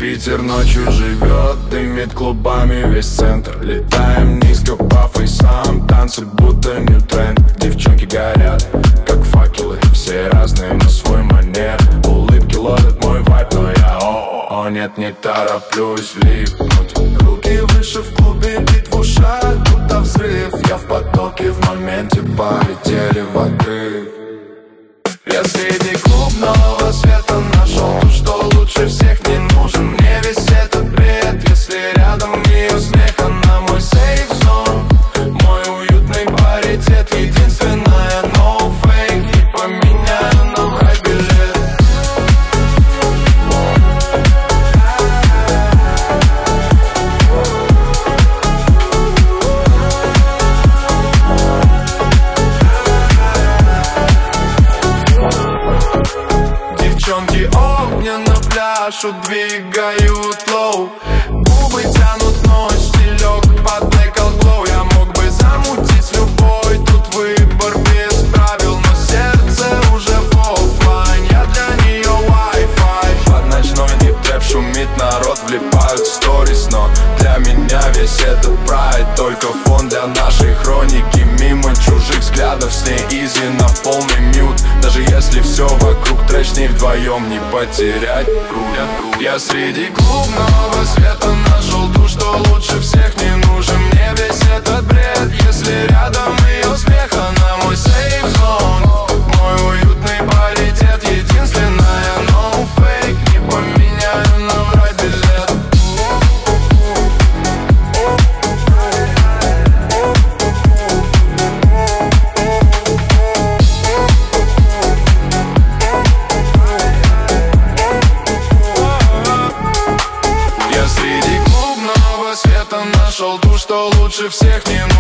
Питер ночью живет, дымит клубами весь центр. Летаем низко по фейсам, танцы будто не тренд. Девчонки горят, как факелы, все разные на свой манер. Улыбки ловят мой вайб, но я о нет, не тороплюсь влипнуть. Руки выше в клубе, бит в ушах, будто взрыв. Я в потоке, в моменте полетели в отрыв. Я среди клубного света нашел то, что лучше всех не нужен. Мне весь этот бред, если рядом ее смех, она мой сейф-зон, мой уютный паритет, единственная, no fake. Не поменяю на хай-билет. Девчонки огненно пляшут, двигают лоу. Губы тянут ночь, стилек под Black Out Glow. Я мог бы замутить с любой, тут выбор без правил, но сердце уже в оффлайн, я для нее Wi-Fi. Под ночной дип-трэп шумит, народ влипают в сторис, но для меня весь этот прайд только фон для нашей хроники. Мимо чужих взглядов с ней изи на полный мьют. Даже если все вокруг трэш, не вдвоем не потерять руль. Я среди клубного света нашел ту, что лучше всех не нужен. Мне весь этот бред, если рядом ее смех, она мой сейф-зон, мой уютный паритет, единственная, no fake. Не поменяю на рай-билет. Я среди клубного света нашел ту, что лучше всех не